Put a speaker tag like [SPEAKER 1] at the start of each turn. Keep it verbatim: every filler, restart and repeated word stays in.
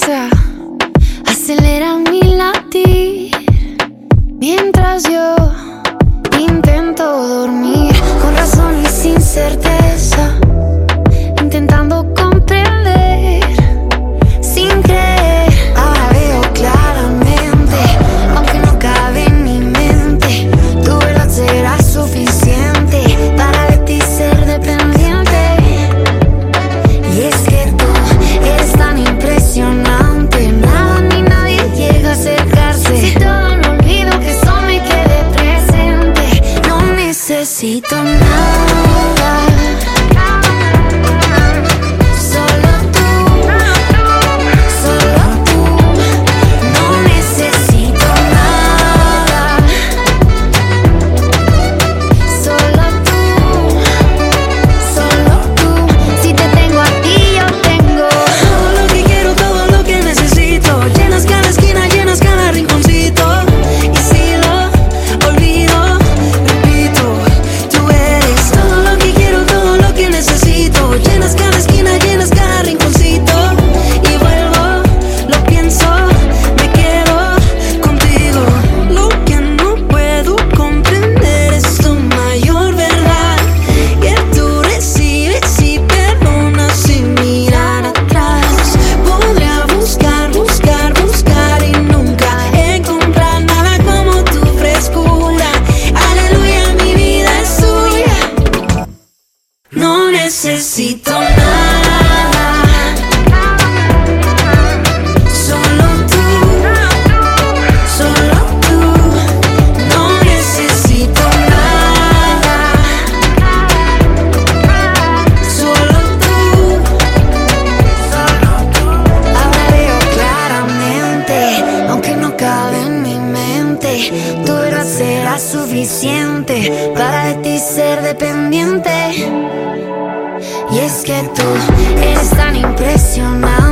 [SPEAKER 1] prisa acelera mi latir mientras yo intento dormir con razón y sin certeza, intentando comprender sin creer. Ahora veo claramente, aunque no cabe en mi mente, tu verdad será suficiente para de ti ser dependiente. Y es que tú eres tan impresionante, nada ni nadie llega a acercarse. Si todo lo olvido, que eso me quede presente. No necesito nada, solo tú, solo tú. No necesito nada, solo tú, solo tú. Si te tengo a ti, yo tengo
[SPEAKER 2] todo lo que quiero, todo lo que necesito. Llenas cada esquina, llenas cada rinconcito. Y si lo olvido, repito, tú eres todo lo que quiero, todo lo que necesito. Llenas cada esquina, llenas cada rinconcito. Y vuelvo, lo pienso, me quedo contigo. Lo que no puedo comprender es tu mayor verdad, que tú recibes y perdonas sin mirar atrás. Podría buscar, buscar, buscar y nunca encontrar nada como tu frescura. Aleluya, mi vida es tuya. No necesito nada, solo tú, solo tú. No necesito nada, solo tú, solo tú.
[SPEAKER 1] Ahora veo claramente, aunque no cabe en mi mente, tu verdad será suficiente para de ti ser dependiente. Y es que tú eres tan impresionante,